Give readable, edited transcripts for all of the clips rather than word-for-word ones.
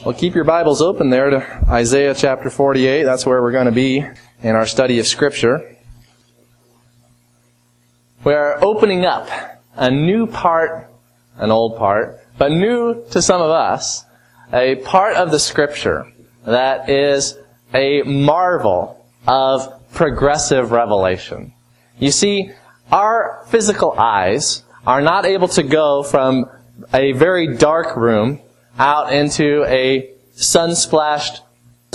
Well, keep your Bibles open there to Isaiah chapter 48. That's where we're going to be in our study of Scripture. We're opening up a new part, an old part, but new to some of us, a part of the Scripture that is a marvel of progressive revelation. You see, our physical eyes are not able to go from a very dark room out into a sun-splashed,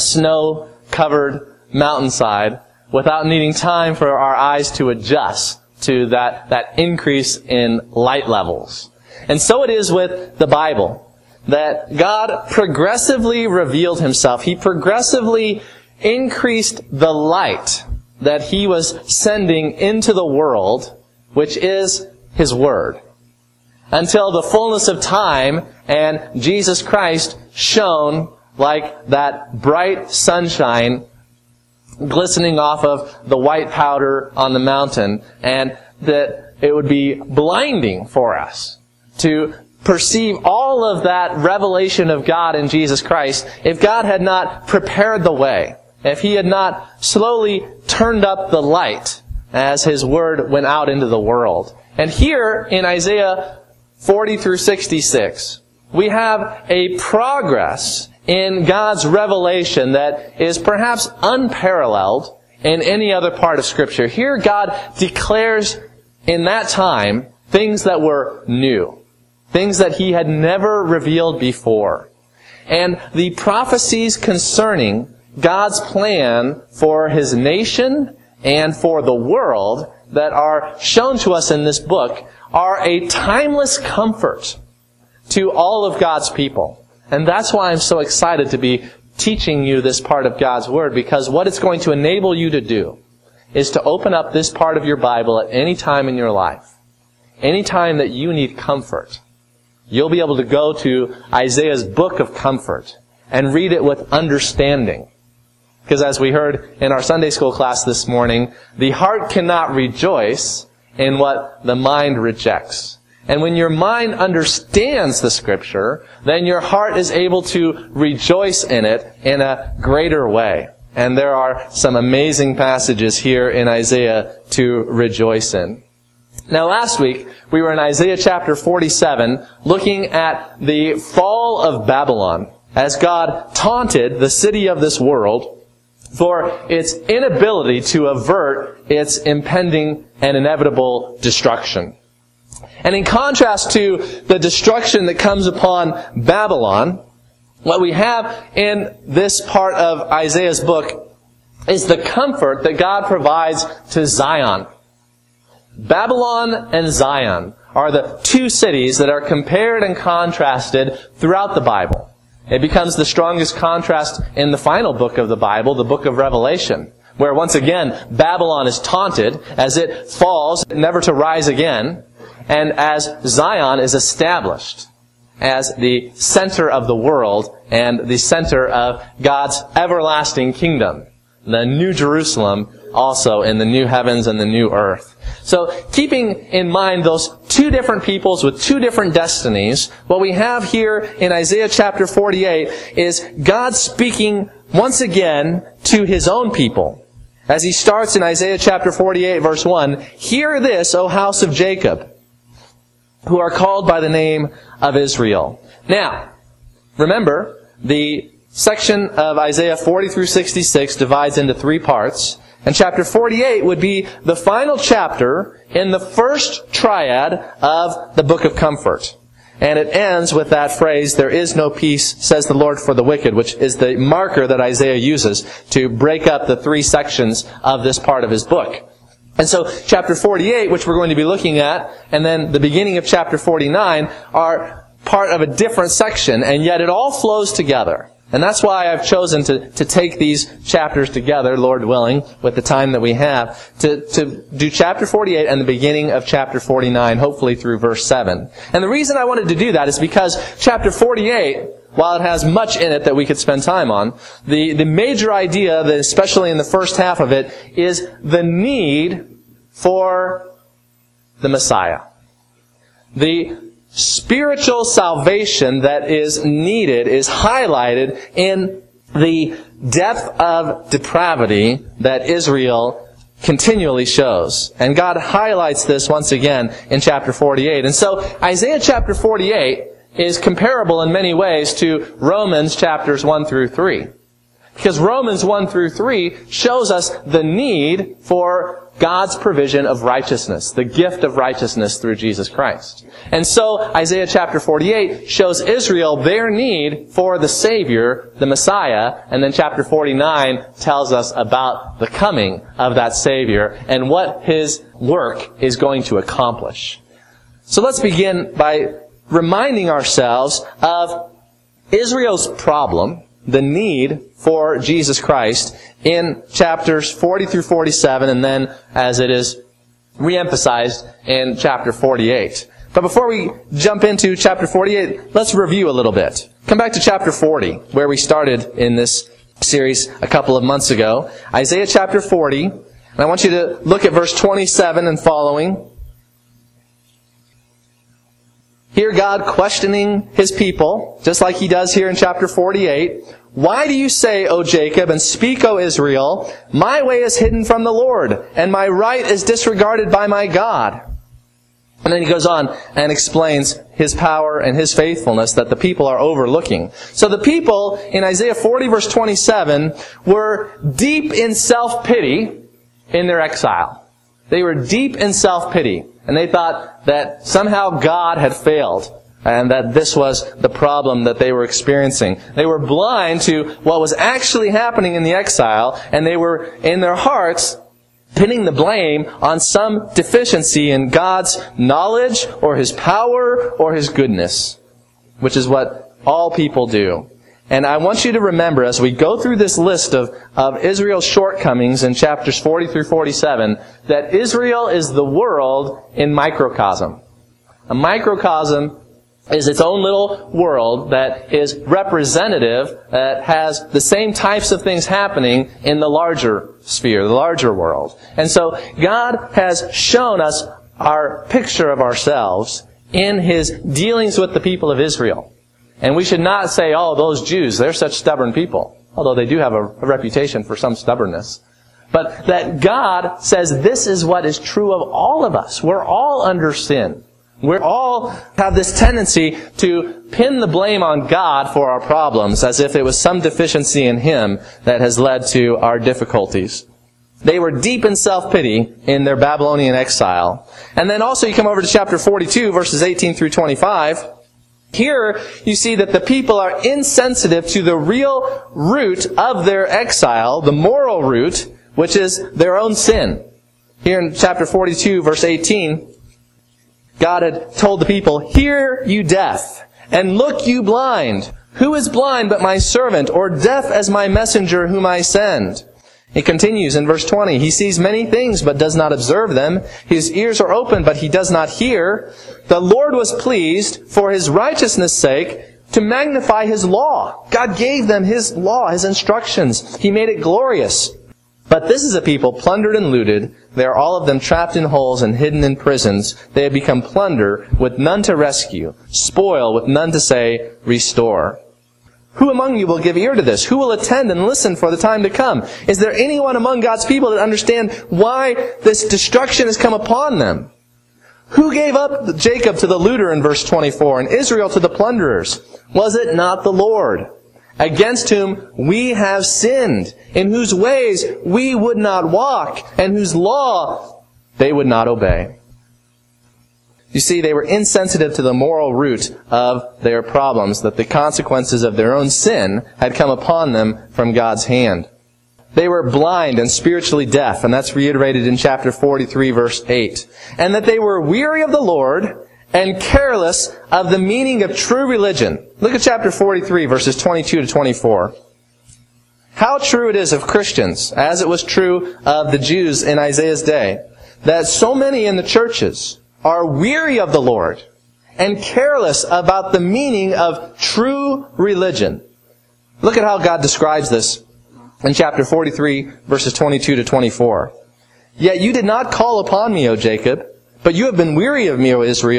snow-covered mountainside without needing time for our eyes to adjust to that increase in light levels. And so it is with the Bible, that God progressively revealed Himself. He progressively increased the light that He was sending into the world, which is His Word, until the fullness of time and Jesus Christ shone like that bright sunshine glistening off of the white powder on the mountain, and that it would be blinding for us to perceive all of that revelation of God in Jesus Christ if God had not prepared the way, if He had not slowly turned up the light as His Word went out into the world. And here in Isaiah 40 through 66, we have a progress in God's revelation that is perhaps unparalleled in any other part of Scripture. Here God declares in that time things that were new, things that He had never revealed before. And the prophecies concerning God's plan for His nation and for the world that are shown to us in this book are a timeless comfort to all of God's people. And that's why I'm so excited to be teaching you this part of God's Word, because what it's going to enable you to do is to open up this part of your Bible at any time in your life. Any time that you need comfort, you'll be able to go to Isaiah's book of comfort and read it with understanding. Because as we heard in our Sunday school class this morning, the heart cannot rejoice in what the mind rejects. And when your mind understands the Scripture, then your heart is able to rejoice in it in a greater way. And there are some amazing passages here in Isaiah to rejoice in. Now last week, we were in Isaiah chapter 47, looking at the fall of Babylon, as God taunted the city of this world for its inability to avert its impending and inevitable destruction. And in contrast to the destruction that comes upon Babylon, what we have in this part of Isaiah's book is the comfort that God provides to Zion. Babylon and Zion are the two cities that are compared and contrasted throughout the Bible. It becomes the strongest contrast in the final book of the Bible, the book of Revelation, where once again Babylon is taunted as it falls, never to rise again, and as Zion is established as the center of the world and the center of God's everlasting kingdom, the New Jerusalem also in the new heavens and the new earth. So keeping in mind those two different peoples with two different destinies, what we have here in Isaiah chapter 48 is God speaking once again to His own people. As He starts in Isaiah chapter 48 verse 1, "Hear this, O house of Jacob, who are called by the name of Israel." Now, remember, the section of Isaiah 40 through 66 divides into three parts. And chapter 48 would be the final chapter in the first triad of the book of comfort. And it ends with that phrase, "There is no peace, says the Lord, for the wicked," which is the marker that Isaiah uses to break up the three sections of this part of his book. And so chapter 48, which we're going to be looking at, and then the beginning of chapter 49 are part of a different section, and yet it all flows together. And that's why I've chosen to take these chapters together, Lord willing, with the time that we have, to do chapter 48 and the beginning of chapter 49, hopefully through verse 7. And the reason I wanted to do that is because chapter 48, while it has much in it that we could spend time on, the major idea, that especially in the first half of it, is the need for the Messiah. The spiritual salvation that is needed is highlighted in the depth of depravity that Israel continually shows. And God highlights this once again in chapter 48. And so Isaiah chapter 48 is comparable in many ways to Romans chapters 1 through 3. Because Romans 1 through 3 shows us the need for God's provision of righteousness, the gift of righteousness through Jesus Christ. And so Isaiah chapter 48 shows Israel their need for the Savior, the Messiah, and then chapter 49 tells us about the coming of that Savior and what His work is going to accomplish. So let's begin by reminding ourselves of Israel's problem, the need for Jesus Christ, in chapters 40 through 47, and then as it is reemphasized in chapter 48. But before we jump into chapter 48, let's review a little bit. Come back to chapter 40, where we started in this series a couple of months ago. Isaiah chapter 40, and I want you to look at verse 27 and following. Hear God questioning His people, just like He does here in chapter 48. Why do you say, O Jacob, and speak, O Israel, my way is hidden from the Lord, and my right is disregarded by my God? And then he goes on and explains His power and His faithfulness that the people are overlooking. So the people in Isaiah 40 verse 27 were deep in self-pity in their exile. They were deep in self-pity. And they thought that somehow God had failed. And that this was the problem that they were experiencing. They were blind to what was actually happening in the exile. And they were, in their hearts, pinning the blame on some deficiency in God's knowledge or His power or His goodness. Which is what all people do. And I want you to remember, as we go through this list of Israel's shortcomings in chapters 40 through 47, that Israel is the world in microcosm. A microcosm is its own little world that is representative, that has the same types of things happening in the larger sphere, the larger world. And so God has shown us our picture of ourselves in His dealings with the people of Israel. And we should not say, oh, those Jews, they're such stubborn people. Although they do have a reputation for some stubbornness. But that God says this is what is true of all of us. We're all under sin. We all have this tendency to pin the blame on God for our problems as if it was some deficiency in Him that has led to our difficulties. They were deep in self-pity in their Babylonian exile. And then also you come over to chapter 42, verses 18 through 25. Here you see that the people are insensitive to the real root of their exile, the moral root, which is their own sin. Here in chapter 42, verse 18, God had told the people, hear you deaf, and look you blind. Who is blind but my servant, or deaf as my messenger whom I send? It continues in verse 20, He sees many things but does not observe them. His ears are open but He does not hear. The Lord was pleased for His righteousness' sake to magnify His law. God gave them His law, His instructions. He made it glorious. But this is a people plundered and looted. They are all of them trapped in holes and hidden in prisons. They have become plunder with none to rescue, spoil with none to say, restore. Who among you will give ear to this? Who will attend and listen for the time to come? Is there anyone among God's people that understand why this destruction has come upon them? Who gave up Jacob to the looter in verse 24 and Israel to the plunderers? Was it not the Lord, against whom we have sinned, in whose ways we would not walk, and whose law they would not obey? You see, they were insensitive to the moral root of their problems, that the consequences of their own sin had come upon them from God's hand. They were blind and spiritually deaf, and that's reiterated in chapter 43, verse 8. And that they were weary of the Lord and careless of the meaning of true religion. Look at chapter 43, verses 22 to 24. How true it is of Christians, as it was true of the Jews in Isaiah's day, that so many in the churches are weary of the Lord and careless about the meaning of true religion. Look at how God describes this in chapter 43, verses 22 to 24. Yet you did not call upon me, O Jacob, but you have been weary of me, O Israel.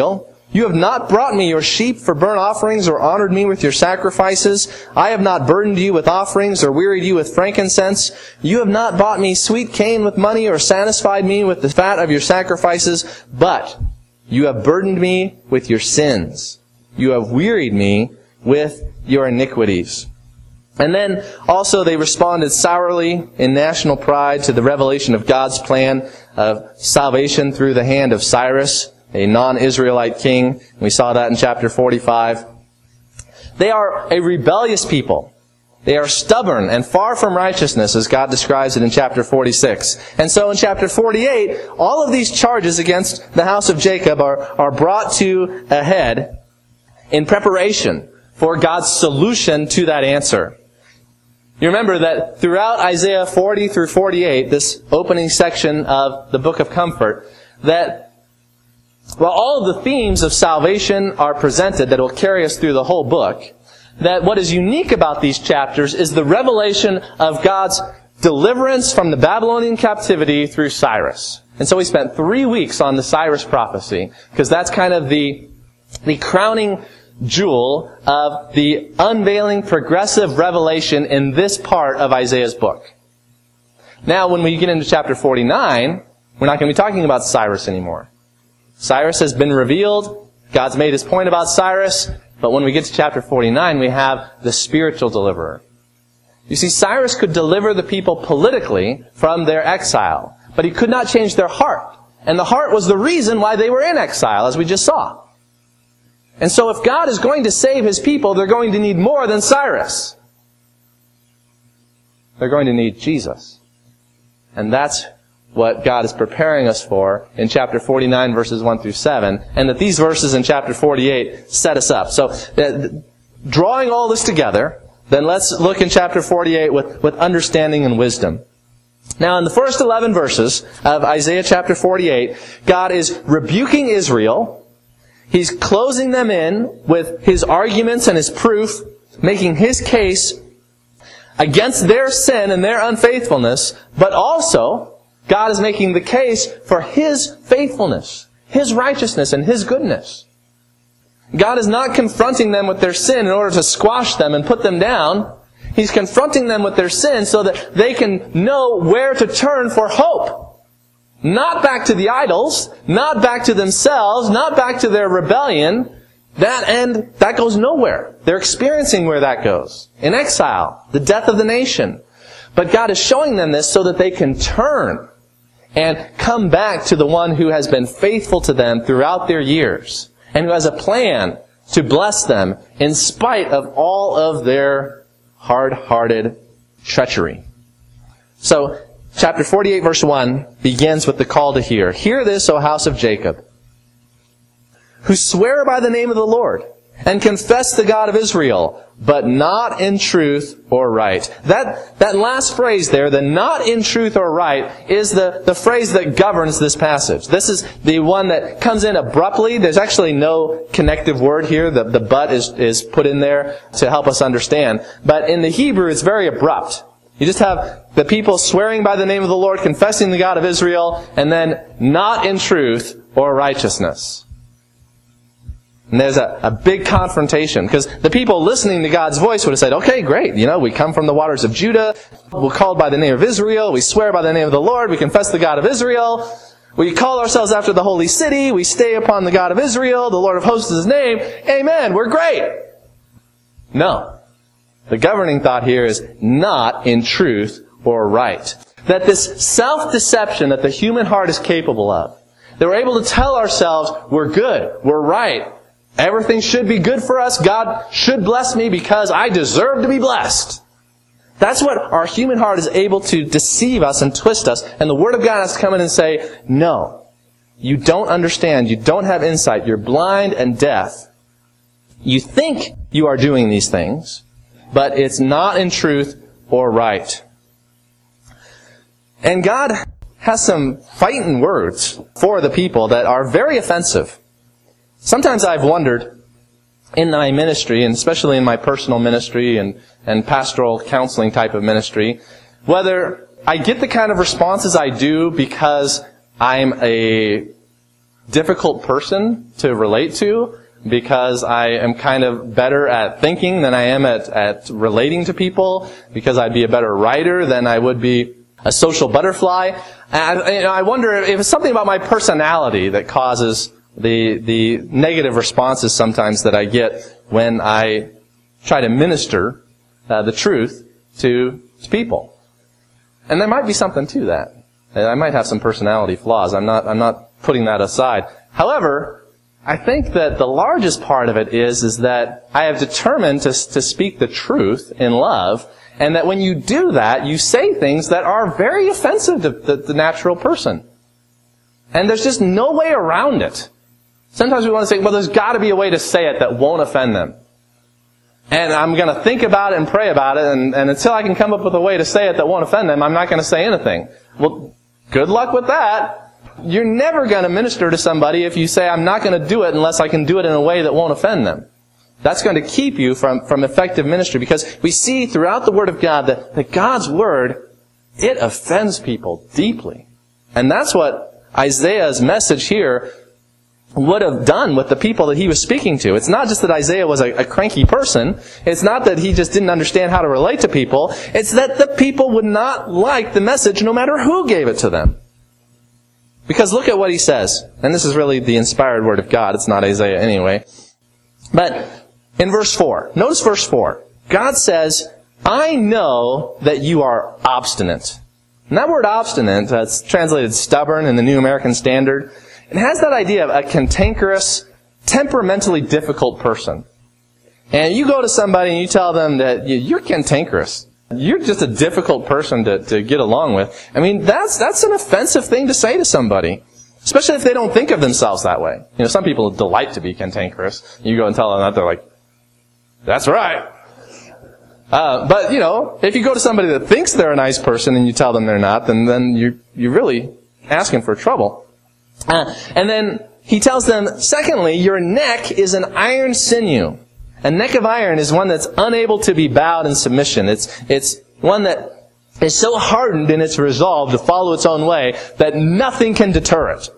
You have not brought me your sheep for burnt offerings or honored me with your sacrifices. I have not burdened you with offerings or wearied you with frankincense. You have not bought me sweet cane with money or satisfied me with the fat of your sacrifices, but you have burdened me with your sins. You have wearied me with your iniquities. And then also they responded sourly in national pride to the revelation of God's plan of salvation through the hand of Cyrus, a non-Israelite king. We saw that in chapter 45. They are a rebellious people. They are stubborn and far from righteousness, as God describes it in chapter 46. And so in chapter 48, all of these charges against the house of Jacob are brought to a head in preparation for God's solution to that answer. You remember that throughout Isaiah 40 through 48, this opening section of the Book of Comfort, that while all of the themes of salvation are presented that will carry us through the whole book, that what is unique about these chapters is the revelation of God's deliverance from the Babylonian captivity through Cyrus. And so we spent 3 weeks on the Cyrus prophecy, because that's kind of the crowning jewel of the unveiling progressive revelation in this part of Isaiah's book. Now, when we get into chapter 49, we're not going to be talking about Cyrus anymore. Cyrus has been revealed. God's made His point about Cyrus. But when we get to chapter 49, we have the spiritual deliverer. You see, Cyrus could deliver the people politically from their exile, but he could not change their heart. And the heart was the reason why they were in exile, as we just saw. And so if God is going to save His people, they're going to need more than Cyrus. They're going to need Jesus. And that's what God is preparing us for in chapter 49, verses 1 through 7, and that these verses in chapter 48 set us up. So, drawing all this together, then let's look in chapter 48 with understanding and wisdom. Now, in the first 11 verses of Isaiah chapter 48, God is rebuking Israel. He's closing them in with His arguments and His proof, making His case against their sin and their unfaithfulness, but also God is making the case for His faithfulness, His righteousness, and His goodness. God is not confronting them with their sin in order to squash them and put them down. He's confronting them with their sin so that they can know where to turn for hope. Not back to the idols, not back to themselves, not back to their rebellion. That goes nowhere. They're experiencing where that goes. In exile, the death of the nation. But God is showing them this so that they can turn and come back to the one who has been faithful to them throughout their years, and who has a plan to bless them in spite of all of their hard-hearted treachery. So, chapter 48, verse 1 begins with the call to hear. Hear this, O house of Jacob, who swear by the name of the Lord, and confess the God of Israel, but not in truth or right. That last phrase there, the not in truth or right, is the phrase that governs this passage. This is the one that comes in abruptly. There's actually no connective word here. The but is put in there to help us understand. But in the Hebrew, it's very abrupt. You just have the people swearing by the name of the Lord, confessing the God of Israel, and then not in truth or righteousness. And there's a big confrontation, because the people listening to God's voice would have said, okay, great, we come from the waters of Judah, we're called by the name of Israel, we swear by the name of the Lord, we confess the God of Israel, we call ourselves after the holy city, we stay upon the God of Israel, the Lord of hosts is His name, amen, we're great. No. The governing thought here is not in truth or right. That this self-deception that the human heart is capable of, that we're able to tell ourselves, we're good, we're right, everything should be good for us. God should bless me because I deserve to be blessed. That's what our human heart is able to deceive us and twist us. And the Word of God has to come in and say, no, you don't understand. You don't have insight. You're blind and deaf. You think you are doing these things, but it's not in truth or right. And God has some fighting words for the people that are very offensive. Sometimes I've wondered in my ministry, and especially in my personal ministry and pastoral counseling type of ministry, whether I get the kind of responses I do because I'm a difficult person to relate to because I am kind of better at thinking than I am at relating to people, because I'd be a better writer than I would be a social butterfly. And I wonder if it's something about my personality that causes the negative responses sometimes that I get when I try to minister the truth to people. And there might be something to that. I might have some personality flaws. I'm not putting that aside. However, I think that the largest part of it is that I have determined to speak the truth in love, and that when you do that, you say things that are very offensive to the natural person. And there's just no way around it. Sometimes we want to say, well, there's got to be a way to say it that won't offend them. And I'm going to think about it and pray about it, and until I can come up with a way to say it that won't offend them, I'm not going to say anything. Well, good luck with that. You're never going to minister to somebody if you say, I'm not going to do it unless I can do it in a way that won't offend them. That's going to keep you from effective ministry, because we see throughout the Word of God that God's Word, it offends people deeply. And that's what Isaiah's message here would have done with the people that he was speaking to. It's not just that Isaiah was a cranky person. It's not that he just didn't understand how to relate to people. It's that the people would not like the message no matter who gave it to them. Because look at what he says. And this is really the inspired Word of God. It's not Isaiah anyway. But in verse 4, notice verse 4. God says, I know that you are obstinate. And that word obstinate, it's translated stubborn in the New American Standard. It has that idea of a cantankerous, temperamentally difficult person. And you go to somebody and you tell them that you're cantankerous. You're just a difficult person to get along with. I mean, that's an offensive thing to say to somebody. Especially if they don't think of themselves that way. You know, some people delight to be cantankerous. You go and tell them that, they're like, that's right. But, you know, if you go to somebody that thinks they're a nice person and you tell them they're not, then you're really asking for trouble. And then he tells them, secondly, your neck is an iron sinew. A neck of iron is one that's unable to be bowed in submission. It's one that is so hardened in its resolve to follow its own way that nothing can deter it.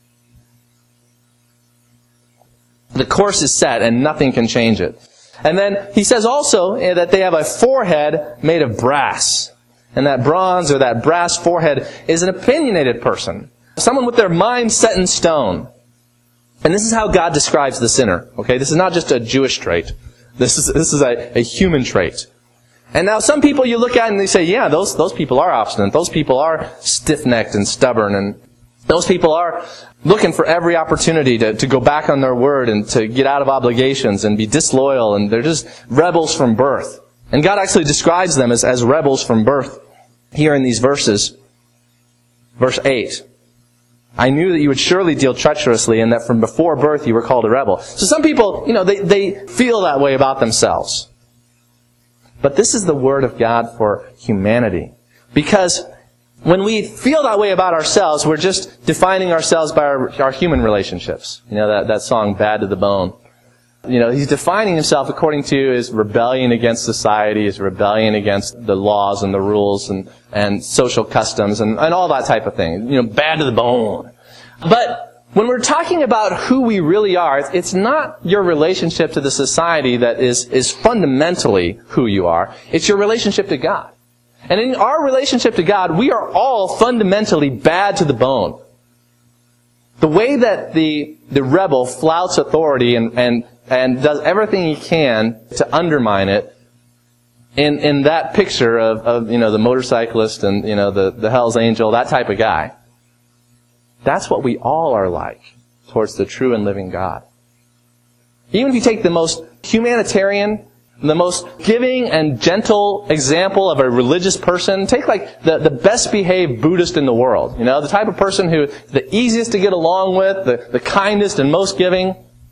The course is set and nothing can change it. And then he says also that they have a forehead made of brass. And that bronze or that brass forehead is an opinionated person. Someone with their mind set in stone. And this is how God describes the sinner. Okay, this is not just a Jewish trait. This is a human trait. And now some people you look at and they say, yeah, those people are obstinate. Those people are stiff-necked and stubborn. And those people are looking for every opportunity to go back on their word and to get out of obligations and be disloyal. And they're just rebels from birth. And God actually describes them as rebels from birth here in these verses. Verse 8. I knew that you would surely deal treacherously and that from before birth you were called a rebel. So some people, you know, they feel that way about themselves. But this is the Word of God for humanity. Because when we feel that way about ourselves, we're just defining ourselves by our human relationships. You know, that song, Bad to the Bone. You know, he's defining himself according to his rebellion against society, his rebellion against the laws and the rules and social customs and all that type of thing. You know, bad to the bone. But when we're talking about who we really are, it's not your relationship to the society that is fundamentally who you are. It's your relationship to God. And in our relationship to God, we are all fundamentally bad to the bone. The way that the rebel flouts authority and does everything he can to undermine it, in that picture of you know, the motorcyclist and, you know, the Hell's Angel, that type of guy. That's what we all are like towards the true and living God. Even if you take the most humanitarian, the most giving and gentle example of a religious person, take like the best behaved Buddhist in the world. You know, the type of person who the easiest to get along with, the kindest and most giving.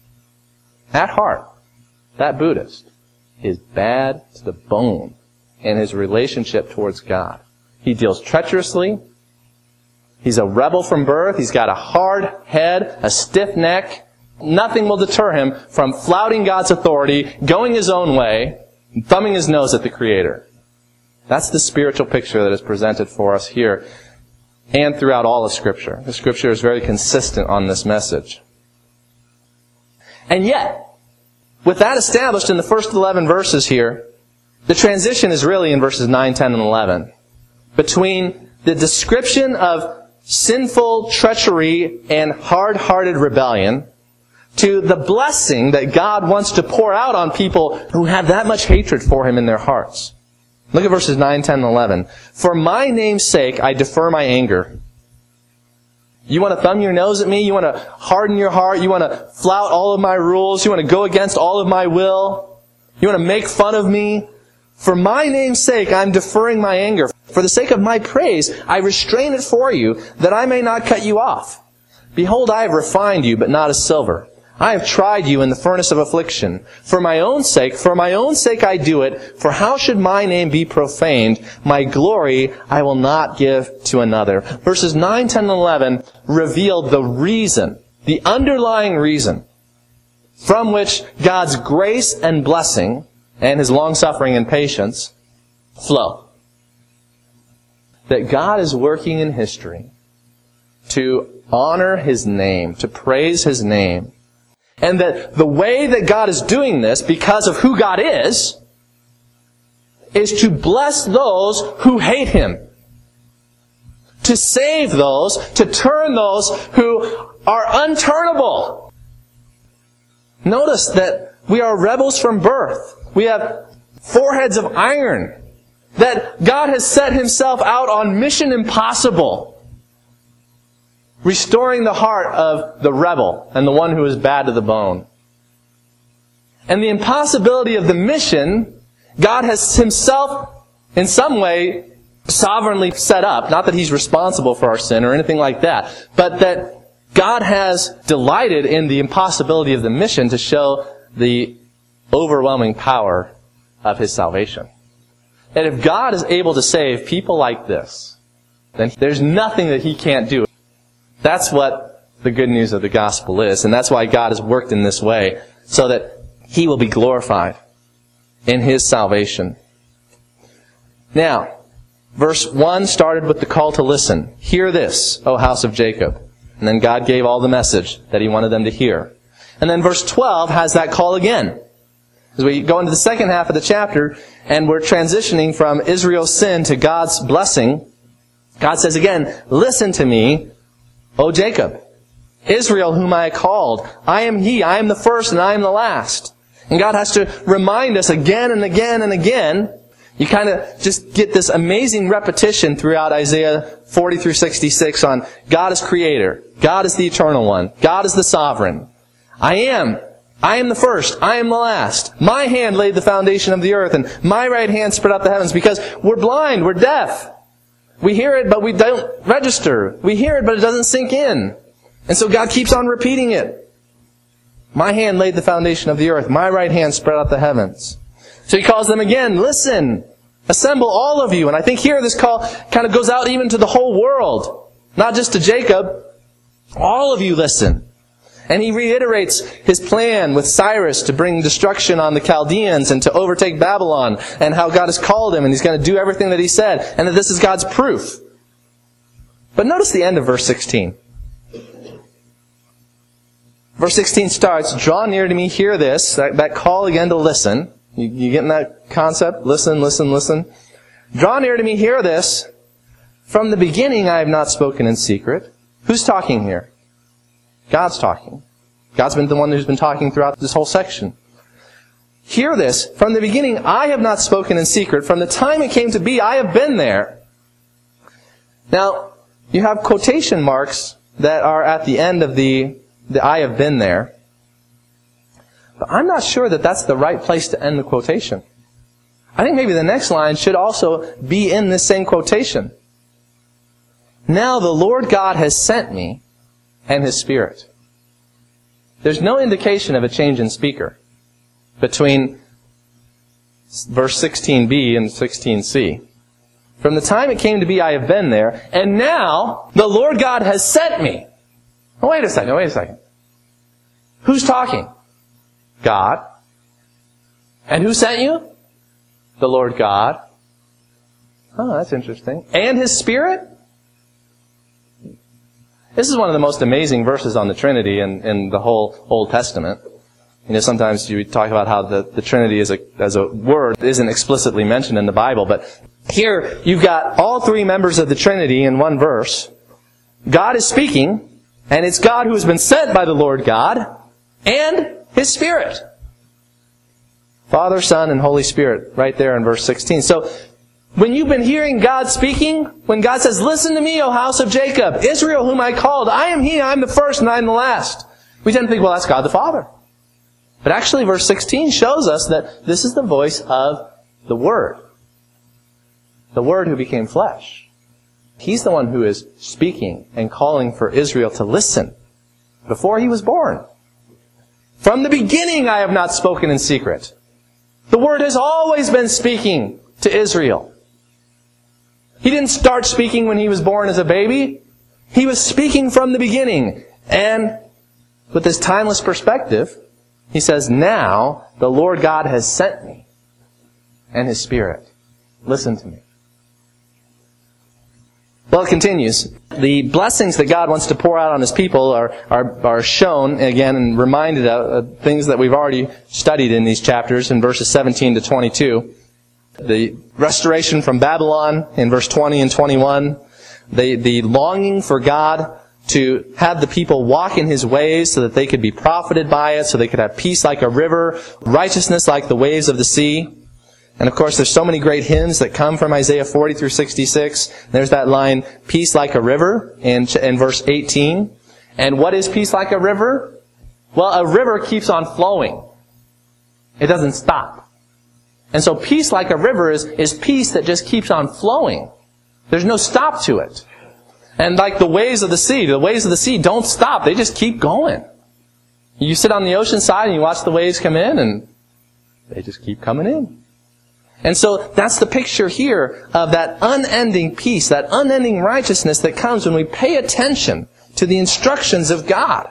At heart, that Buddhist is bad to the bone in his relationship towards God. He deals treacherously. He's a rebel from birth. He's got a hard head, a stiff neck. Nothing will deter him from flouting God's authority, going his own way, and thumbing his nose at the Creator. That's the spiritual picture that is presented for us here. and throughout all of Scripture. The Scripture is very consistent on this message. And yet, with that established in the first 11 verses here, the transition is really in verses 9, 10, and 11. Between the description of sinful treachery and hard-hearted rebellion to the blessing that God wants to pour out on people who have that much hatred for Him in their hearts. Look at verses 9, 10, and 11. For my name's sake, I defer my anger. You want to thumb your nose at me? You want to harden your heart? You want to flout all of my rules? You want to go against all of my will? You want to make fun of me? For my name's sake, I'm deferring my anger. For the sake of my praise, I restrain it for you, that I may not cut you off. Behold, I have refined you, but not as silver. I have tried you in the furnace of affliction. For my own sake I do it. For how should my name be profaned? My glory I will not give to another. Verses 9, 10, and 11 reveal the reason, the underlying reason, from which God's grace and blessing and His long-suffering and patience flow. That God is working in history to honor His name, to praise His name. And that the way that God is doing this, because of who God is to bless those who hate Him. To save those, to turn those who are unturnable. Notice that we are rebels from birth. We have foreheads of iron. That God has set Himself out on mission impossible. Restoring the heart of the rebel and the one who is bad to the bone. And the impossibility of the mission, God has Himself, in some way, sovereignly set up. Not that He's responsible for our sin or anything like that, but that God has delighted in the impossibility of the mission to show the overwhelming power of His salvation. And if God is able to save people like this, then there's nothing that He can't do. That's what the good news of the gospel is. And that's why God has worked in this way, so that He will be glorified in His salvation. Now, verse 1 started with the call to listen. Hear this, O house of Jacob. And then God gave all the message that He wanted them to hear. And then verse 12 has that call again. As we go into the second half of the chapter, and we're transitioning from Israel's sin to God's blessing, God says again, listen to me, O Jacob, Israel whom I called. I am He, I am the first and I am the last. And God has to remind us again and again and again. You kind of just get this amazing repetition throughout Isaiah 40 through 66 on God is Creator, God is the Eternal One, God is the Sovereign. I am the first, I am the last. My hand laid the foundation of the earth, and my right hand spread out the heavens, because we're blind, we're deaf. We hear it, but we don't register. We hear it, but it doesn't sink in. And so God keeps on repeating it. My hand laid the foundation of the earth. My right hand spread out the heavens. So He calls them again, listen, assemble all of you. And I think here this call kind of goes out even to the whole world. Not just to Jacob. All of you listen. And He reiterates His plan with Cyrus to bring destruction on the Chaldeans and to overtake Babylon, and how God has called him and He's going to do everything that He said, and that this is God's proof. But notice the end of verse 16. Verse 16 starts, draw near to me, hear this, that call again to listen. You getting that concept? Listen, listen, listen. Draw near to me, hear this. From the beginning I have not spoken in secret. Who's talking here? God's talking. God's been the one who's been talking throughout this whole section. Hear this. From the beginning, I have not spoken in secret. From the time it came to be, I have been there. Now, you have quotation marks that are at the end of the I have been there. But I'm not sure that that's the right place to end the quotation. I think maybe the next line should also be in this same quotation. Now the Lord God has sent me, and His Spirit. There's no indication of a change in speaker between verse 16b and 16c. From the time it came to be, I have been there, and now the Lord God has sent me. Oh, wait a second. Who's talking? God. And who sent you? The Lord God. Oh, that's interesting. And His Spirit? This is one of the most amazing verses on the Trinity in the whole Old Testament. Sometimes you talk about how the Trinity as a word isn't explicitly mentioned in the Bible, but here you've got all three members of the Trinity in one verse. God is speaking, and it's God who has been sent by the Lord God and His Spirit. Father, Son, and Holy Spirit, right there in verse 16. So, when you've been hearing God speaking, when God says, "Listen to me, O house of Jacob, Israel whom I called, I am He, I am the first and I am the last," we tend to think, well, that's God the Father. But actually, verse 16 shows us that this is the voice of the Word. The Word who became flesh. He's the one who is speaking and calling for Israel to listen before He was born. From the beginning I have not spoken in secret. The Word has always been speaking to Israel. He didn't start speaking when He was born as a baby. He was speaking from the beginning. And with this timeless perspective, He says, now the Lord God has sent me and His Spirit. Listen to me. Well, it continues. The blessings that God wants to pour out on His people are shown, again, and reminded of things that we've already studied in these chapters in verses 17 to 22. The restoration from Babylon in verse 20 and 21. The longing for God to have the people walk in His ways so that they could be profited by it, so they could have peace like a river, righteousness like the waves of the sea. And of course, there's so many great hymns that come from Isaiah 40 through 66. There's that line, peace like a river, in verse 18. And what is peace like a river? Well, a river keeps on flowing. It doesn't stop. And so peace like a river is peace that just keeps on flowing. There's no stop to it. And like the waves of the sea don't stop. They just keep going. You sit on the ocean side and you watch the waves come in, and they just keep coming in. And so that's the picture here of that unending peace, that unending righteousness that comes when we pay attention to the instructions of God.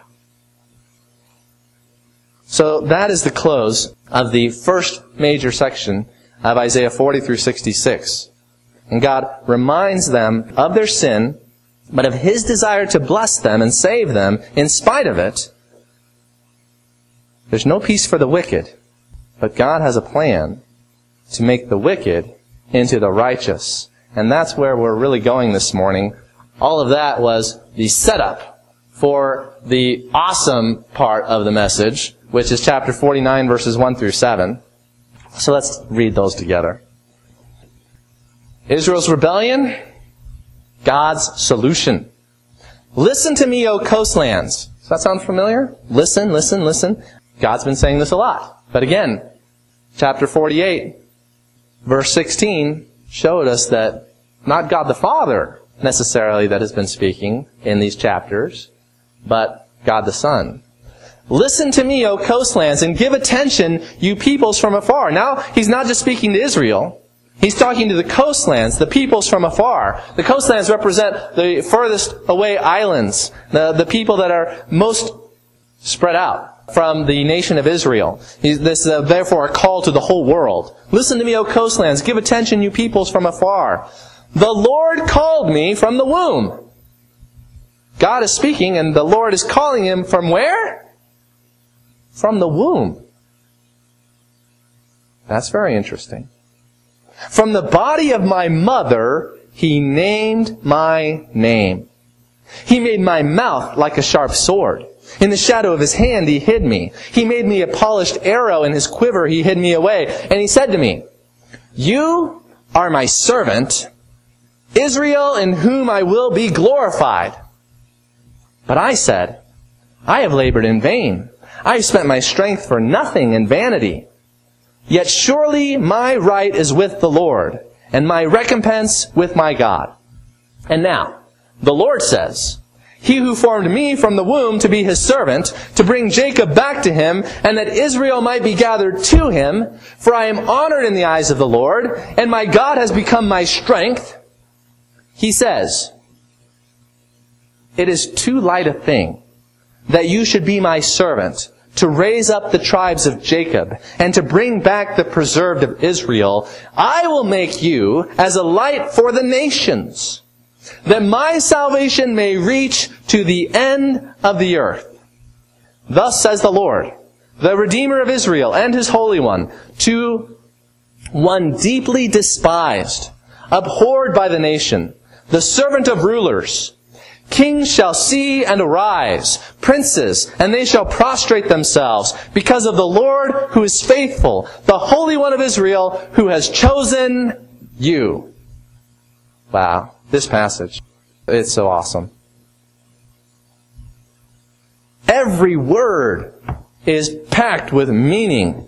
So that is the close of the first major section of Isaiah 40 through 66. And God reminds them of their sin, but of His desire to bless them and save them in spite of it. There's no peace for the wicked, but God has a plan to make the wicked into the righteous. And that's where we're really going this morning. All of that was the setup for the awesome part of the message, which is chapter 49, verses 1 through 7. So let's read those together. Israel's rebellion, God's solution. Listen to me, O coastlands. Does that sound familiar? Listen, listen, listen. God's been saying this a lot. But again, chapter 48, verse 16 showed us that not God the Father necessarily that has been speaking in these chapters, but God the Son. Listen to me, O coastlands, and give attention, you peoples from afar. Now, He's not just speaking to Israel. He's talking to the coastlands, the peoples from afar. The coastlands represent the furthest away islands, the people that are most spread out from the nation of Israel. This is therefore a call to the whole world. Listen to me, O coastlands. Give attention, you peoples from afar. The Lord called me from the womb. God is speaking, and the Lord is calling him from where? From the womb. That's very interesting. From the body of my mother, He named my name. He made my mouth like a sharp sword. In the shadow of His hand He hid me. He made me a polished arrow. In His quiver He hid me away. And He said to me, you are my servant, Israel, in whom I will be glorified. But I said, I have labored in vain. I have spent my strength for nothing in vanity. Yet surely my right is with the Lord, and my recompense with my God. And now, the Lord says, He who formed me from the womb to be His servant, to bring Jacob back to Him, and that Israel might be gathered to Him, for I am honored in the eyes of the Lord, and my God has become my strength. He says, it is too light a thing that you should be my servant, to raise up the tribes of Jacob, and to bring back the preserved of Israel. I will make you as a light for the nations, that my salvation may reach to the end of the earth. Thus says the Lord, the Redeemer of Israel and His Holy One, to one deeply despised, abhorred by the nation, the servant of rulers. Kings shall see and arise, princes, and they shall prostrate themselves, because of the Lord who is faithful, the Holy One of Israel, who has chosen you. Wow, this passage, it's so awesome. Every word is packed with meaning.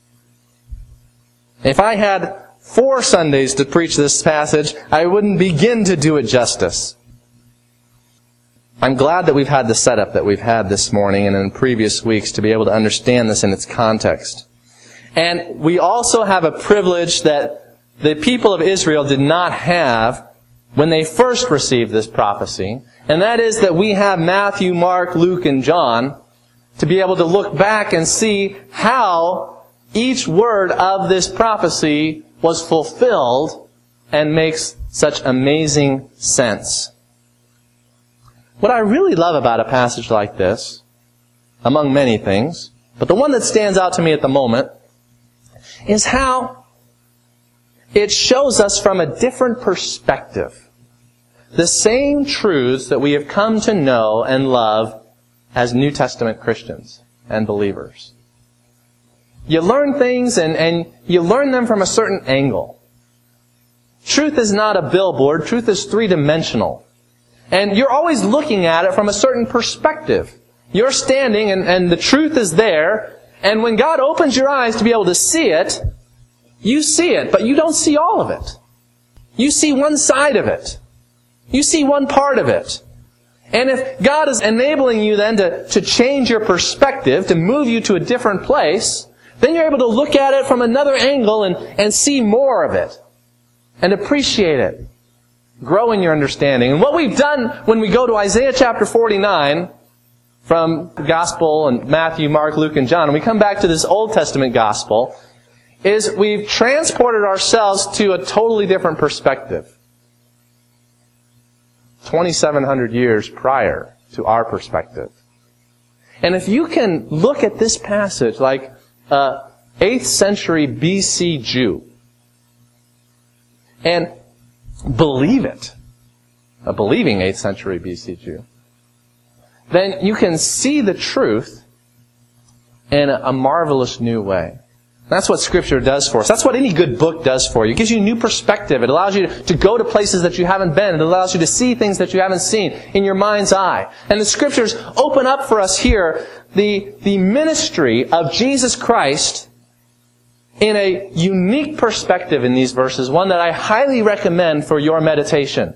If I had 4 Sundays to preach this passage, I wouldn't begin to do it justice. I'm glad that we've had the setup that we've had this morning and in previous weeks to be able to understand this in its context. And we also have a privilege that the people of Israel did not have when they first received this prophecy, and that is that we have Matthew, Mark, Luke, and John to be able to look back and see how each word of this prophecy was fulfilled and makes such amazing sense. What I really love about a passage like this, among many things, but the one that stands out to me at the moment, is how it shows us from a different perspective the same truths that we have come to know and love as New Testament Christians and believers. You learn things and you learn them from a certain angle. Truth is not a billboard. Truth is 3-dimensional. And you're always looking at it from a certain perspective. You're standing and the truth is there. And when God opens your eyes to be able to see it, you see it, but you don't see all of it. You see one side of it. You see one part of it. And if God is enabling you then to change your perspective, to move you to a different place, then you're able to look at it from another angle and see more of it. And appreciate it. Grow in your understanding. And what we've done when we go to Isaiah chapter 49, from the Gospel and Matthew, Mark, Luke, and John, and we come back to this Old Testament Gospel, is we've transported ourselves to a totally different perspective. 2,700 years prior to our perspective. And if you can look at this passage like an 8th century BC Jew and believe it, a believing 8th century BC Jew, then you can see the truth in a marvelous new way. That's what Scripture does for us. That's what any good book does for you. It gives you a new perspective. It allows you to go to places that you haven't been. It allows you to see things that you haven't seen in your mind's eye. And the Scriptures open up for us here the ministry of Jesus Christ in a unique perspective in these verses, one that I highly recommend for your meditation.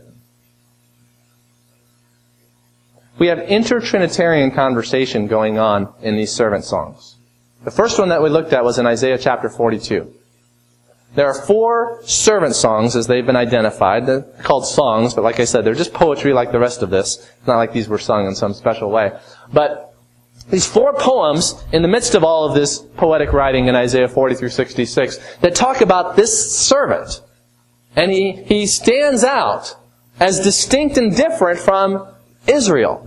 We have inter-Trinitarian conversation going on in these servant songs. The first one that we looked at was in Isaiah chapter 42. There are 4 servant songs as they've been identified. They're called songs, but like I said, they're just poetry like the rest of this. It's not like these were sung in some special way. But these 4 poems in the midst of all of this poetic writing in Isaiah 40 through 66 that talk about this servant. And he stands out as distinct and different from Israel.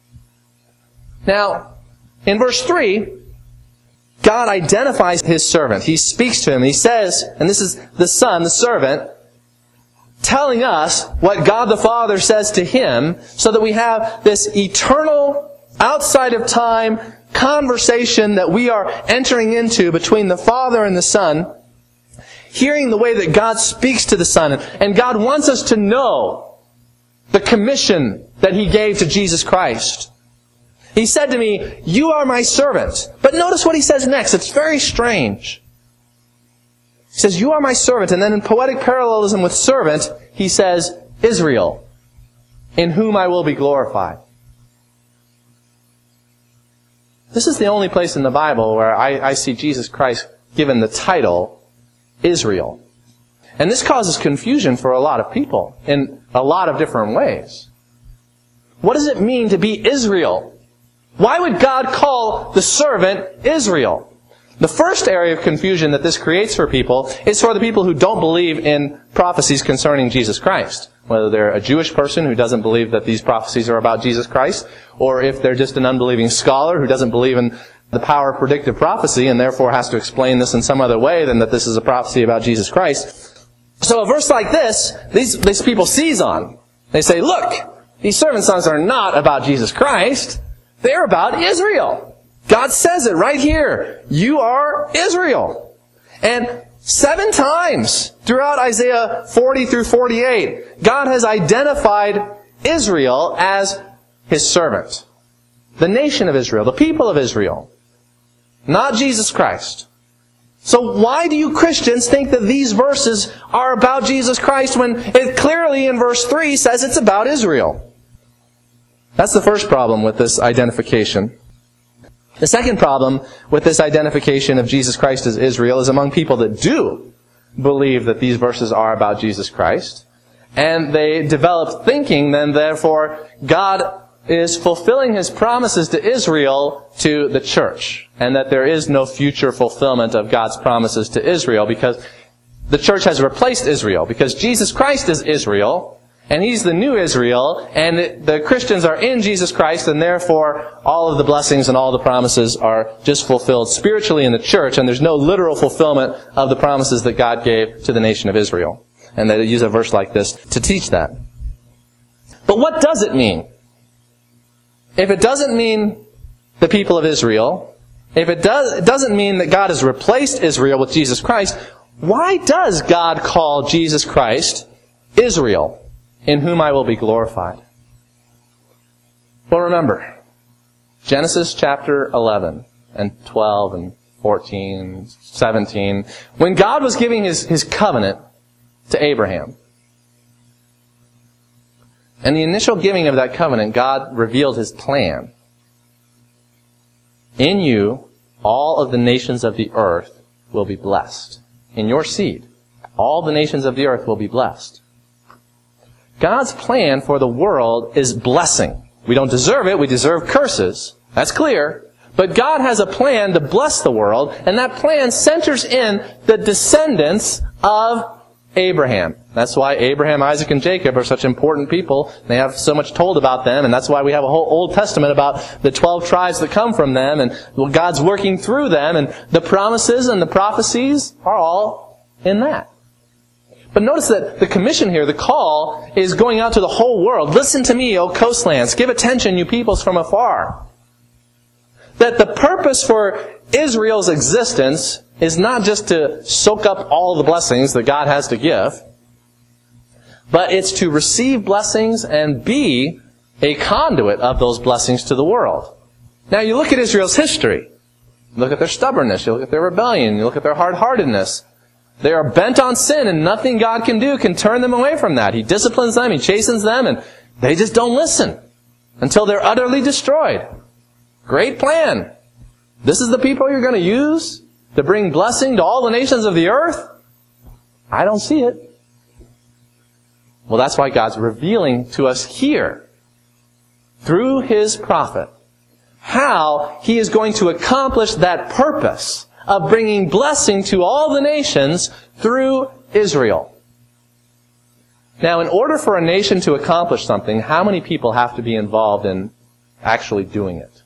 Now, in verse 3, God identifies His servant. He speaks to him. He says, and this is the Son, the servant, telling us what God the Father says to Him, so that we have this eternal, outside of time conversation that we are entering into between the Father and the Son, hearing the way that God speaks to the Son. And God wants us to know the commission that He gave to Jesus Christ. He said to me, "You are my servant." But notice what He says next. It's very strange. He says, "You are my servant." And then in poetic parallelism with servant, He says, "Israel, in whom I will be glorified." This is the only place in the Bible where I see Jesus Christ given the title Israel. And this causes confusion for a lot of people in a lot of different ways. What does it mean to be Israel? Why would God call the servant Israel? The first area of confusion that this creates for people is for the people who don't believe in prophecies concerning Jesus Christ. whether they're a Jewish person who doesn't believe that these prophecies are about Jesus Christ, or if they're just an unbelieving scholar who doesn't believe in the power of predictive prophecy and therefore has to explain this in some other way than that this is a prophecy about Jesus Christ. So a verse like this, these people seize on. They say, look, these servant songs are not about Jesus Christ. They're about Israel. God says it right here. You are Israel. And 7 times throughout Isaiah 40 through 48, God has identified Israel as His servant. The nation of Israel, the people of Israel. Not Jesus Christ. So why do you Christians think that these verses are about Jesus Christ when it clearly in verse 3 says it's about Israel? That's the first problem with this identification. The second problem with this identification of Jesus Christ as Israel is among people that do believe that these verses are about Jesus Christ. And they develop thinking then, therefore, God is fulfilling His promises to Israel to the church. And that there is no future fulfillment of God's promises to Israel because the church has replaced Israel. Because Jesus Christ is Israel, and He's the new Israel, and the Christians are in Jesus Christ, and therefore all of the blessings and all the promises are just fulfilled spiritually in the church, and there's no literal fulfillment of the promises that God gave to the nation of Israel. And they use a verse like this to teach that. But what does it mean? If it doesn't mean the people of Israel, if it doesn't mean that God has replaced Israel with Jesus Christ, why does God call Jesus Christ Israel, in whom I will be glorified? Well, remember, Genesis chapter 11 and 12 and 14, 17, when God was giving His covenant to Abraham, and the initial giving of that covenant, God revealed His plan. In you, all of the nations of the earth will be blessed. In your seed, all the nations of the earth will be blessed. God's plan for the world is blessing. We don't deserve it, we deserve curses. That's clear. But God has a plan to bless the world, and that plan centers in the descendants of Abraham. That's why Abraham, Isaac, and Jacob are such important people. They have so much told about them, and that's why we have a whole Old Testament about the 12 tribes that come from them, and God's working through them, and the promises and the prophecies are all in that. But notice that the commission here, the call, is going out to the whole world. Listen to me, O coastlands. Give attention, you peoples from afar. That the purpose for Israel's existence is not just to soak up all the blessings that God has to give, but it's to receive blessings and be a conduit of those blessings to the world. Now you look at Israel's history. You look at their stubbornness. You look at their rebellion. You look at their hard-heartedness. They are bent on sin, and nothing God can do can turn them away from that. He disciplines them, He chastens them, and they just don't listen until they're utterly destroyed. Great plan. This is the people you're going to use to bring blessing to all the nations of the earth? I don't see it. Well, that's why God's revealing to us here, through His prophet, how He is going to accomplish that purpose of bringing blessing to all the nations through Israel. Now, in order for a nation to accomplish something, how many people have to be involved in actually doing it?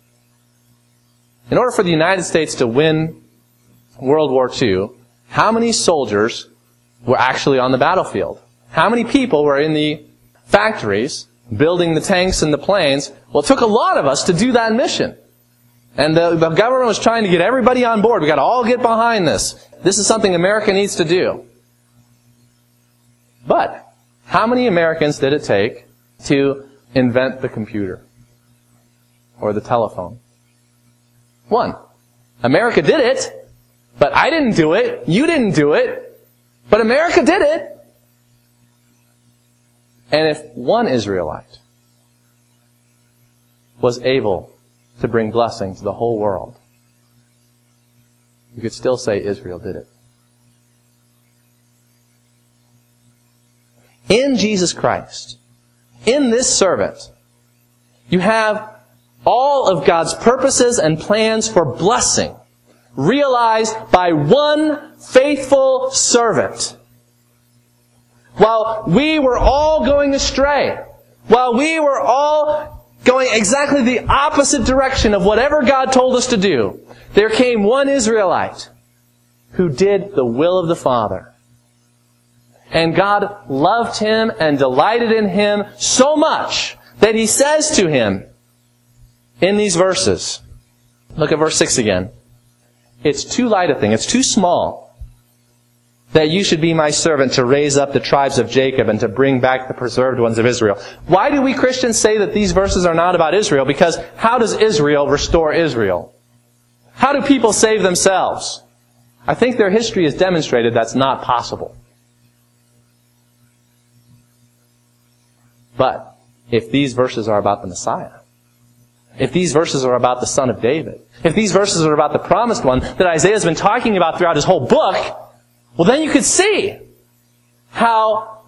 In order for the United States to win World War II, how many soldiers were actually on the battlefield? How many people were in the factories building the tanks and the planes? Well, it took a lot of us to do that mission. And the government was trying to get everybody on board. We've got to all get behind this. This is something America needs to do. But how many Americans did it take to invent the computer or the telephone? One. America did it, but I didn't do it. You didn't do it, but America did it. And if one Israelite was able to bring blessing to the whole world, you could still say Israel did it. In Jesus Christ, in this servant, you have all of God's purposes and plans for blessing realized by one faithful servant while we were all going astray, while we were all going exactly the opposite direction of whatever God told us to do, there came one Israelite who did the will of the Father. And God loved him and delighted in him so much that He says to him in these verses, look at verse 6 again. It's too light a thing, it's too small, that you should be my servant to raise up the tribes of Jacob and to bring back the preserved ones of Israel. Why do we Christians say that these verses are not about Israel? Because how does Israel restore Israel? How do people save themselves? I think their history has demonstrated that's not possible. But if these verses are about the Messiah, if these verses are about the Son of David, if these verses are about the promised one that Isaiah has been talking about throughout his whole book, well, then you could see how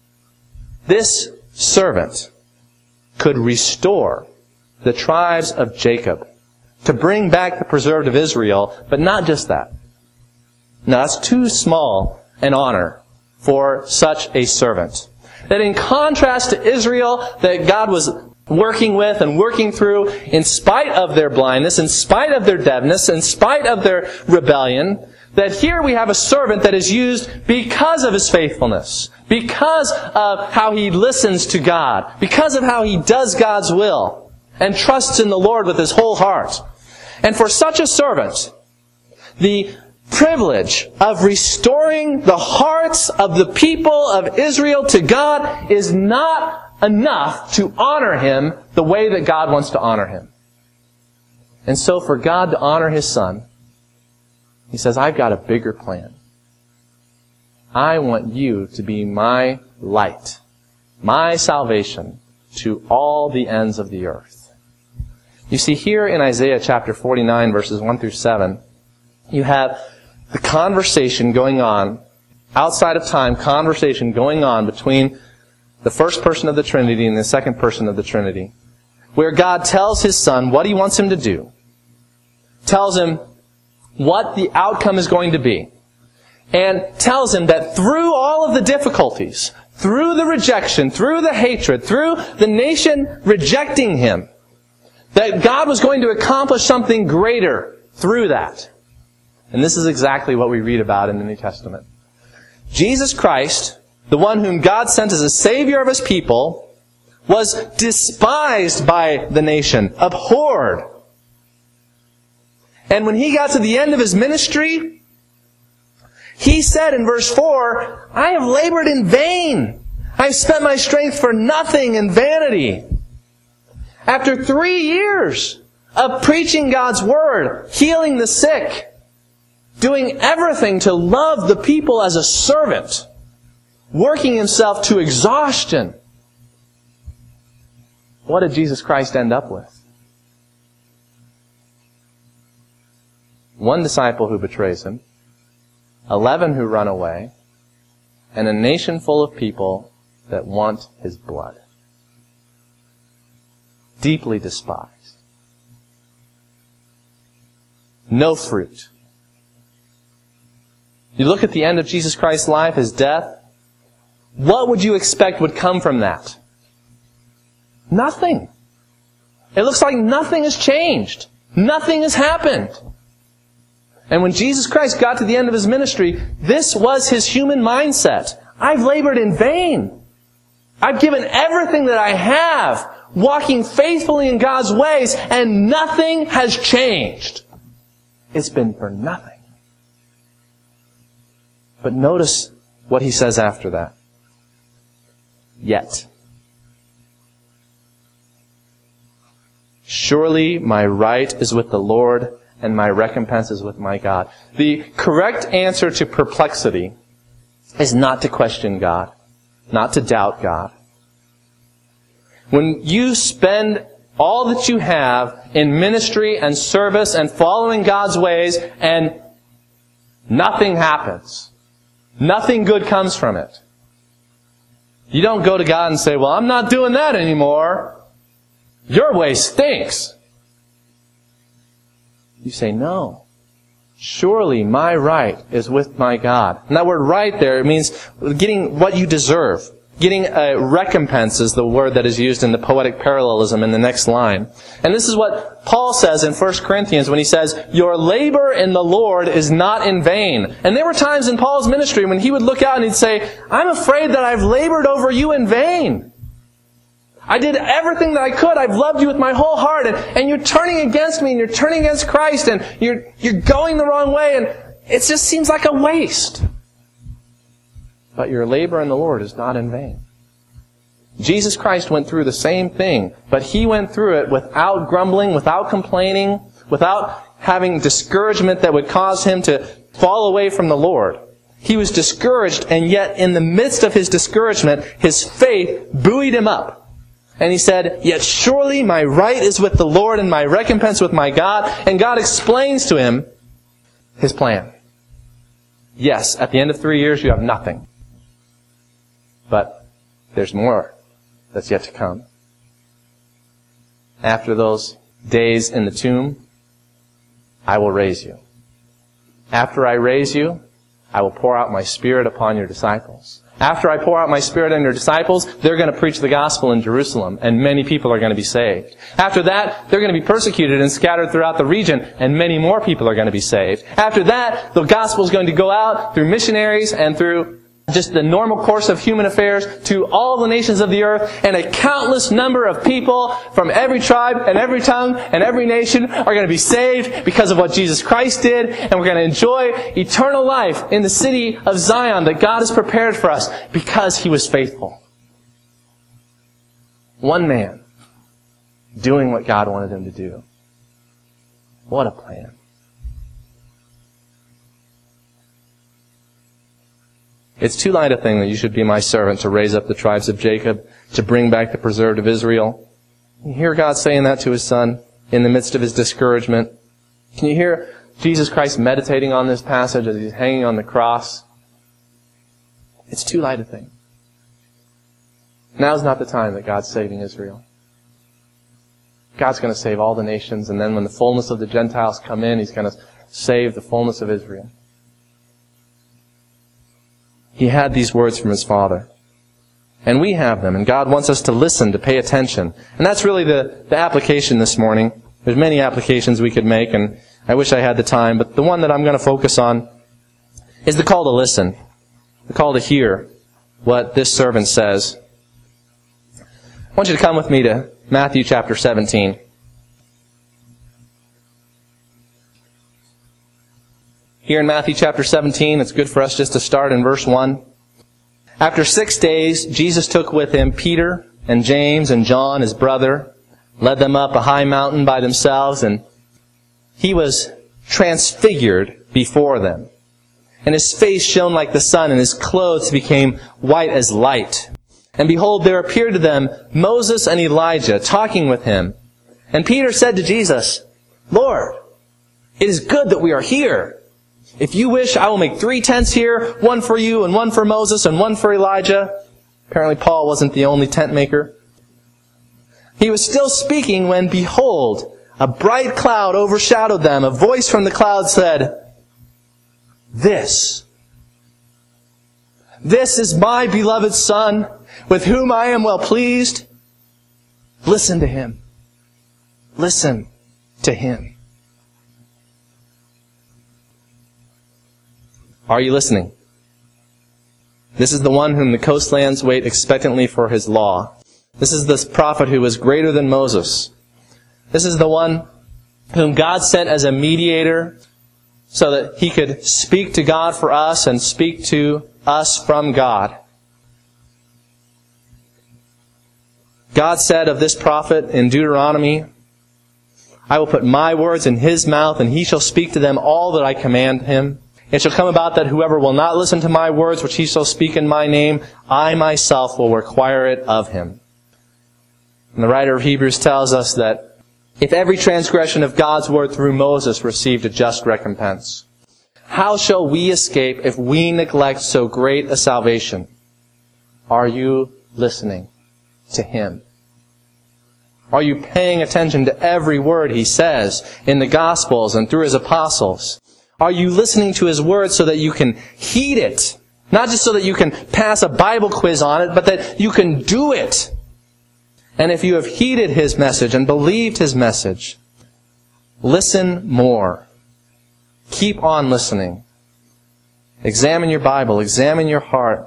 this servant could restore the tribes of Jacob, to bring back the preserved of Israel, but not just that. No, that's too small an honor for such a servant. That in contrast to Israel that God was working with and working through in spite of their blindness, in spite of their deafness, in spite of their rebellion, that here we have a servant that is used because of his faithfulness, because of how he listens to God, because of how he does God's will, and trusts in the Lord with his whole heart. And for such a servant, the privilege of restoring the hearts of the people of Israel to God is not enough to honor Him the way that God wants to honor Him. And so for God to honor His Son, He says, I've got a bigger plan. I want you to be my light, my salvation to all the ends of the earth. You see, here in Isaiah chapter 49, verses 1 through 7, you have the conversation going on, outside of time, conversation going on between the first person of the Trinity and the second person of the Trinity, where God tells His Son what He wants Him to do, tells Him what the outcome is going to be, and tells Him that through all of the difficulties, through the rejection, through the hatred, through the nation rejecting Him, that God was going to accomplish something greater through that. And this is exactly what we read about in the New Testament. Jesus Christ, the one whom God sent as a Savior of His people, was despised by the nation, abhorred. And when He got to the end of His ministry, He said in verse 4, I have labored in vain. I have spent my strength for nothing in vanity. After 3 years of preaching God's Word, healing the sick, doing everything to love the people as a servant, working Himself to exhaustion, what did Jesus Christ end up with? One disciple who betrays Him, 11 who run away, and a nation full of people that want His blood. Deeply despised. No fruit. You look at the end of Jesus Christ's life, His death, what would you expect would come from that? Nothing. It looks like nothing has changed. Nothing has happened. And when Jesus Christ got to the end of His ministry, this was His human mindset. I've labored in vain. I've given everything that I have, walking faithfully in God's ways, and nothing has changed. It's been for nothing. But notice what He says after that. Yet. Surely my right is with the Lord, and my recompense is with my God. The correct answer to perplexity is not to question God, not to doubt God. When you spend all that you have in ministry and service and following God's ways and nothing happens, nothing good comes from it, you don't go to God and say, well, I'm not doing that anymore. Your way stinks. You say, no. surely my right is with my God. And that word right there, it means getting what you deserve. Getting a recompense is the word that is used in the poetic parallelism in the next line. And this is what Paul says in 1 Corinthians when he says, your labor in the Lord is not in vain. And there were times in Paul's ministry when he would look out and he'd say, I'm afraid that I've labored over you in vain. I did everything that I could. I've loved you with my whole heart. And you're turning against me and you're turning against Christ and you're going the wrong way. And it just seems like a waste. But your labor in the Lord is not in vain. Jesus Christ went through the same thing, but He went through it without grumbling, without complaining, without having discouragement that would cause Him to fall away from the Lord. He was discouraged, and yet in the midst of His discouragement, His faith buoyed Him up. And He said, yet surely my right is with the Lord and my recompense with my God. And God explains to him His plan. Yes, at the end of 3 years you have nothing. But there's more that's yet to come. After those days in the tomb, I will raise you. After I raise you, I will pour out my Spirit upon your disciples. After I pour out my Spirit on your disciples, they're going to preach the gospel in Jerusalem, and many people are going to be saved. After that, they're going to be persecuted and scattered throughout the region, and many more people are going to be saved. After that, the gospel is going to go out through missionaries and through just the normal course of human affairs to all the nations of the earth, and a countless number of people from every tribe and every tongue and every nation are going to be saved because of what Jesus Christ did, and we're going to enjoy eternal life in the city of Zion that God has prepared for us because He was faithful. One man doing what God wanted him to do. What a plan. It's too light a thing that you should be my servant to raise up the tribes of Jacob, to bring back the preserved of Israel. You hear God saying that to His Son in the midst of His discouragement. Can you hear Jesus Christ meditating on this passage as He's hanging on the cross? It's too light a thing. Now's not the time that God's saving Israel. God's going to save all the nations, and then when the fullness of the Gentiles come in, He's going to save the fullness of Israel. He had these words from His Father. And we have them. And God wants us to listen, to pay attention. And that's really the application this morning. There's many applications we could make, and I wish I had the time. But the one that I'm going to focus on is the call to listen. The call to hear what this servant says. I want you to come with me to Matthew chapter 17. Here in Matthew chapter 17, it's good for us just to start in verse 1. After 6 days, Jesus took with Him Peter and James and John, His brother, led them up a high mountain by themselves, and He was transfigured before them. And His face shone like the sun, and His clothes became white as light. And behold, there appeared to them Moses and Elijah talking with Him. And Peter said to Jesus, Lord, it is good that we are here. If you wish, I will make 3 tents here, one for you and one for Moses and one for Elijah. Apparently Paul wasn't the only tent maker. He was still speaking when, behold, a bright cloud overshadowed them. A voice from the cloud said, This is my beloved Son, with whom I am well pleased. Listen to Him. Listen to Him. Are you listening? This is the one whom the coastlands wait expectantly for His law. This is this prophet who was greater than Moses. This is the one whom God sent as a mediator so that He could speak to God for us and speak to us from God. God said of this prophet in Deuteronomy, I will put my words in his mouth, and he shall speak to them all that I command him. It shall come about that whoever will not listen to my words, which he shall speak in my name, I myself will require it of him. And the writer of Hebrews tells us that if every transgression of God's word through Moses received a just recompense, how shall we escape if we neglect so great a salvation? Are you listening to him? Are you paying attention to every word he says in the Gospels and through his apostles? Are you listening to His Word so that you can heed it? Not just so that you can pass a Bible quiz on it, but that you can do it. And if you have heeded His message and believed His message, listen more. Keep on listening. Examine your Bible. Examine your heart.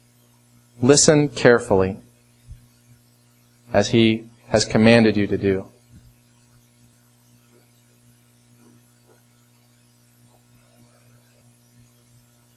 Listen carefully as He has commanded you to do.